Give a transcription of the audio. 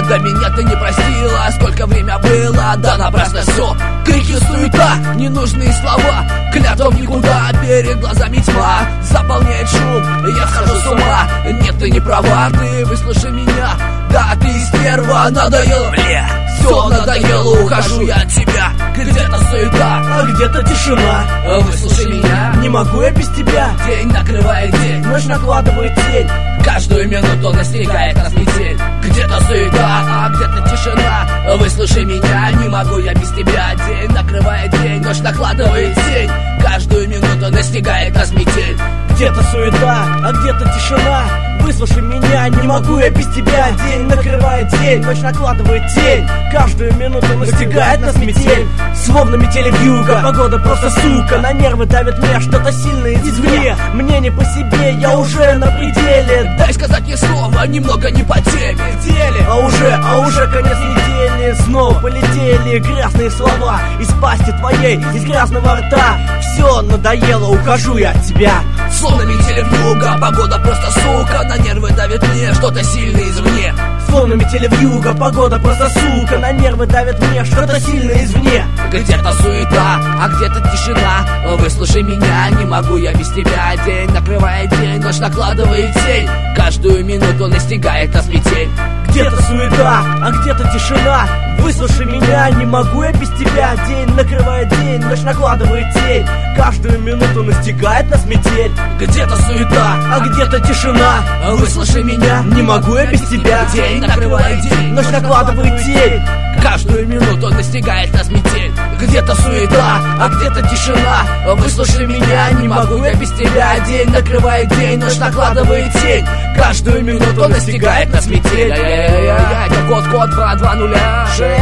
когда меня ты не простила. Сколько время было, да напрасно все. Крики, суета, ненужные слова, клятва в никуда, перед глазами тьма заполняет шум, я схожу с ума. Нет, ты не права, ты выслушай меня. Да, ты стерва, надоело, бля, все надоело, ухожу я от тебя. Где-то суета, а где-то тишина. Выслушай меня, не могу я без тебя. День накрывает день, ночь накладывает тень, каждую минуту настигает нас метель. Где-то суета, а где-то тишина. Выслушай меня, не могу я без тебя. День накрывает день, ночь накладывает тень, каждую минуту настигает нас метель. Где-то суета, а где-то тишина. Выслушай меня, не могу я без тебя. День накрывает день, ночь накладывает тень, каждую минуту настигает нас метель. Словно метели вьюга, погода просто сука. На нервы давит мне что-то сильное извне. Мне не по себе, я уже на пределе. Дай сказать мне слово, немного не по теме. А уже конец недели. Снова полетели грязные слова из пасти твоей, из грязного рта. Все надоело, ухожу я от тебя. Словно метели вьюга, погода просто сука. На нервы давит мне что-то сильное извне. Словно метели вьюга, погода просто сука. На нервы давит мне что-то сильное извне. Где-то суета, а где-то тишина. Выслушай меня, не могу я без тебя. День накрывает день, ночь накладывает тень, каждую минуту настигает нас метель. Где-то суета, а где-то тишина. Выслушай меня, не могу я без тебя. День накрывает день, ночь накладывает тень, каждую минуту настигает нас метель. Где-то суета, а где-то тишина. Выслушай меня, не могу я без тебя. День накрывает день, ночь накладывает тень, каждую минуту настигает нас метель. Где-то суета, а где-то тишина. Выслушай меня, не могу я без тебя. День накрывает день, ночь накладывает тень, каждую минуту настигает нас метель. Это код 220.